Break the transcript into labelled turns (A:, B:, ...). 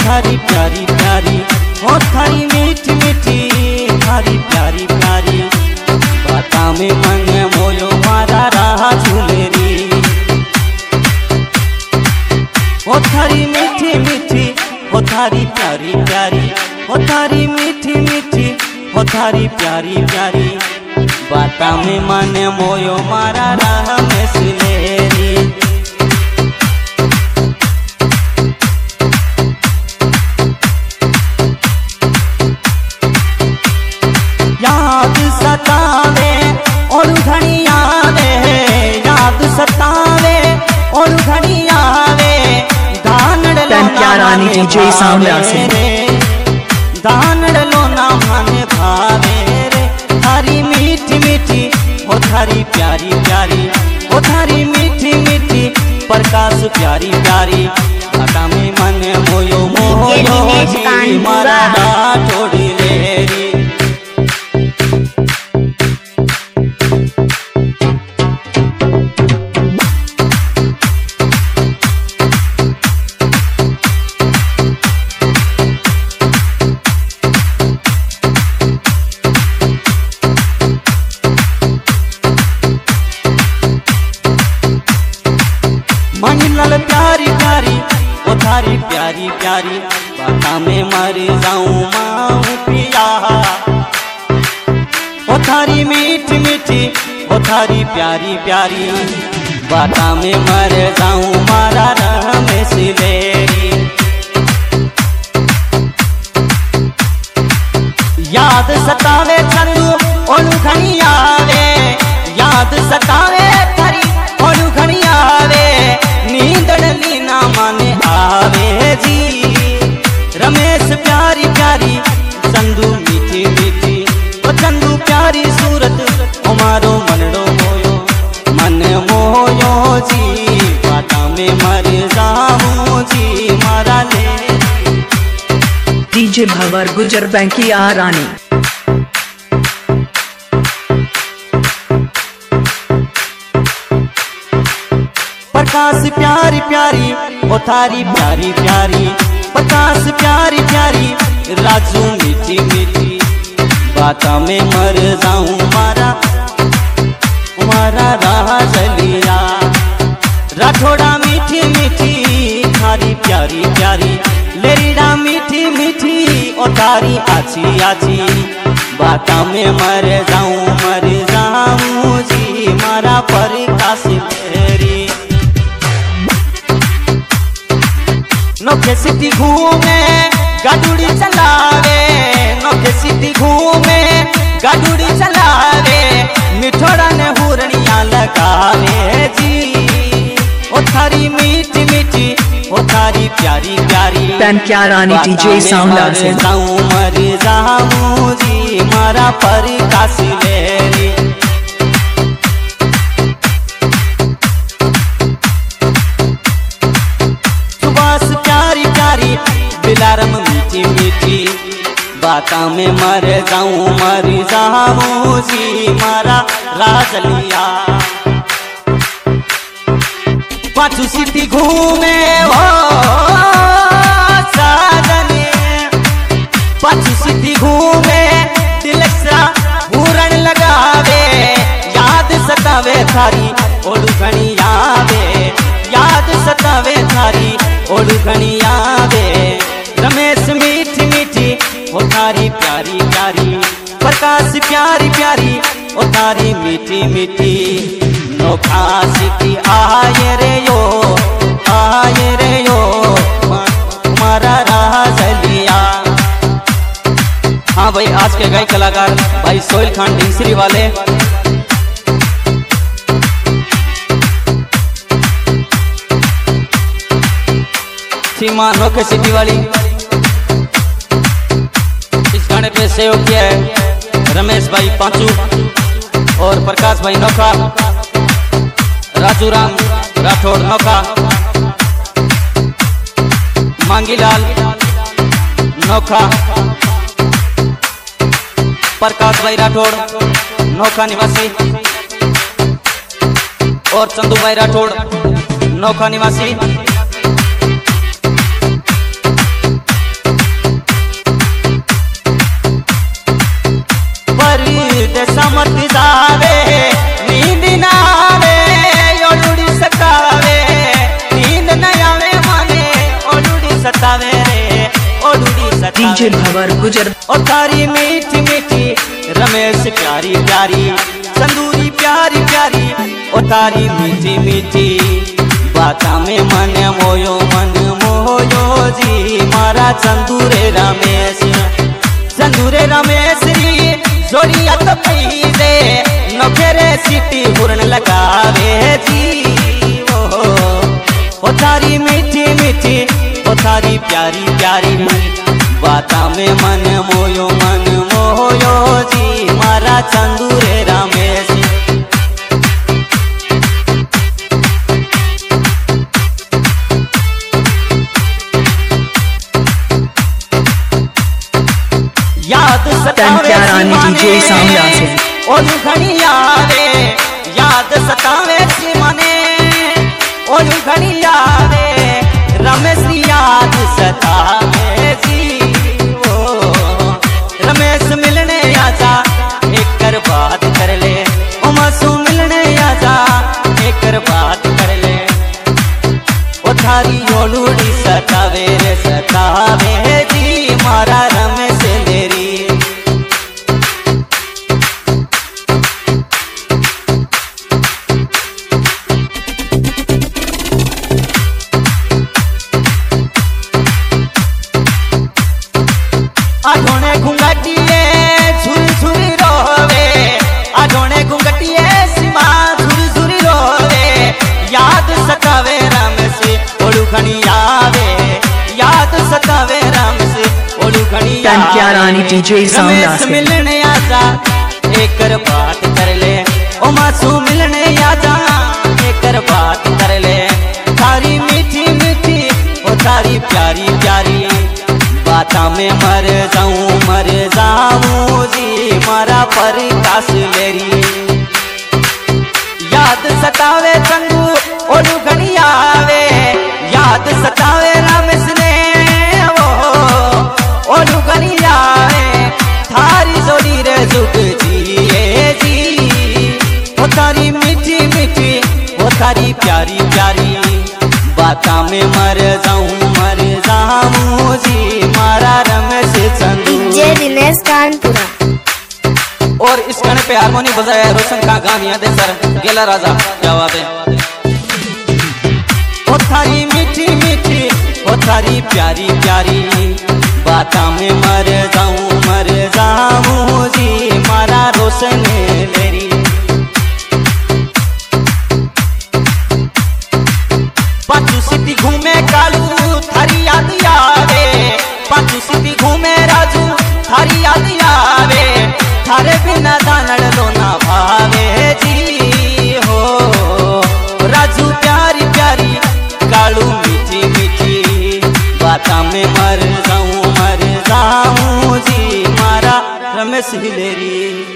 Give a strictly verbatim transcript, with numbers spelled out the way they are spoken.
A: थारी प्यारी प्यारी, ओ थारी मीठी मीठी, थारी प्यारी प्यारी बाता में मन मोयो मारा राह झूलेरी। ओ थारी मीठी मीठी, ओ थारी प्यारी प्यारी, ओ थारी मीठी मीठी, ओ थारी प्यारी प्यारी बाता में मन मोयो मारा राह में सुलेरी। याद सतावे और घड़ी आवे, याद सतावे और घड़ी आवे, दानड़
B: रानी डीजे साउंड
A: रे, दानड़ लो ना मन भावे रे। थारी मीठी मीठी, ओ थारी प्यारी प्यारी, ओ थारी मीठी मीठी प्रकाश प्यारी प्यारी बाता में मन मोयो मोयो जी मारा छोड़ी लेरी। लाल प्यारी प्यारी, ओ थारी प्यारी प्यारी बाता में मर जाऊं माऊं पिया। ओ थारी मीठी मीठी, ओ थारी प्यारी प्यारी बाता में मर जाऊं मारा राह में सिलेरी। याद सतावे चंदू ओलू घनी आवे, याद सतावे थारी ओलू घनी आवे, नींदड़ लीना माने आवे जी। रमेश प्यारी प्यारी, चंदू मीठी मीठी, ओ चंदू प्यारी सूरत हमारो मनड़ो मोयो मन मोयो जी बाता में मर जाऊं जी मारा ले।
B: डीजे भंवर गुजर बैंकी आ रानी।
A: प्रकाश प्यारी प्यारी, ओ थारी प्यारी प्यारी, प्रकाश प्यारी प्यारी राजू मीठी मीठी बाता में मर जाऊं मारा मारा राह जलिया। राठौड़ा मीठी मीठी, थारी प्यारी प्यारी लेरीडा मीठी मीठी, ओ थारी आची आची बाता में मर जाऊं मर जाऊं जी मारा प्रकाश मेरी। नोखे सिटी घूमे गाडूड़ी चलावे, नोखे सिटी घूमे गाडूड़ी चलावे, मिठोड़ा ने हुरनिया लगावे जी। ओ थारी मीठी मीठी, ओ थारी प्यारी प्यारी
B: रानी डीजे साउंड से
A: जाऊं मर जाऊं जी मारा प्रकाश लेरी। बिलारम मीठी मीठी बाता में मर जाऊं मर जाऊं जी मारा राजलिया। पाछू सिटी घूमे हो साजने, पाछू सिटी घूमे दिलसा पूरण लगावे, याद सतावे थारी ओलू घनी आवे, याद सतावे थारी ओलू घनी आवे। रमेश मीठी मीठी, ओ थारी प्यारी प्यारी, प्रकाश प्यारी प्यारी, ओ थारी मीठी मीठी नोखा सिटी आये रे यो आये रे यो मारा राह जलिया। हाँ भाई, आज के गायक कलाकार भाई सोहेल खान डिंसरी वाले, सीमा नोखे सिटी वाली। इस गाने पे सहयोग किया है रमेश भाई पांचू और प्रकाश भाई नोखा, राजू राम राठौड़ नोखा, मांगीलाल नोखा, प्रकाश भाई राठौड़ नोखा निवासी और चंदू भाई राठौड़ नोखा निवासी। मत जावे नींद ना आवे ओलूड़ी सतावे नींद न आवे माने ओलूड़ी सतावे रे ओलूड़ी सतावे
B: डीजे भंवर गुजर
A: ओ तारी मीठी मीठी रमेश प्यारी प्यारी संदूरी प्यारी प्यारी ओ तारी मीठी मीठी बाता में मन मोयो मन मोयो जी मारा चंदूरे रमेश चंदूरे रमेश री जोड़िया तो पी दे नखेरे सीटी हुरन लगावे जी ओ ओ तारी मीठी मीठी ओ तारी प्यारी प्यारी बाता में मन मोयो मन मोयो जी मारा चंदूरे रमेश याद सतावे
B: रानी डीजे सांवला से
A: ओलू घनी आवे याद सतावे मने ओलू घनी आवे रमेश याद सतावे जी ओ रमेश मिलने आजा एक कर बात कर ले ओ मासू मिलने आजा एक कर बात कर ले ओ थारी ओलूड़ी सतावे रे सतावे जी मारा रमेश लेरी आधोने घुंघटिए झुरी झुरी रोवे आधोने घुंघटिए सीमा झुरी झुरी रोवे याद सतावे रमेश ओलू घनी आवे याद सतावे रमेश ओलू घनी
B: टंकिया रानी डीजे सांवला से
A: मिलने आजा एक कर बात कर ले ओ मासू मिलने आजा एक कर बात कर ले थारी मीठी मीठी ओ थारी प्यारी प्यारी बाता में मर जाऊं मर जाऊं जी मारा प्रकाश लेरी याद सतावे चंदू ओलू घनी आवे याद सतावे रमेश ने वो ओलू घनी आवे थारी जोड़ी रे जुग जी जी ओ तारी मीठी मीठी ओ तारी प्यारी प्यारी बाता में मर जाऊं मर जाऊं जी मारा रमेश चंदू
C: डीजे दिनेश कानपुरा
A: और इस गाने पे हारमोनी बजाया रोशन का गानिया दे सर गेला राजा क्या बात है ओ थारी मीठी मीठी ओ थारी प्यारी प्यारी बाता में मर जाऊं मर जाऊं जी मारा रोशन लेरी पांचू सिटी घूमे कालू थारी याद आवे पांचू सिटी घूमे राजू थारी याद आवे थारे बिना दानड़ लोना भावे जी हो राजू प्यारी प्यारी कालू मीठी मीठी बाता में मर जाऊं मर जाऊं जी मारा रमेश हिलेरी।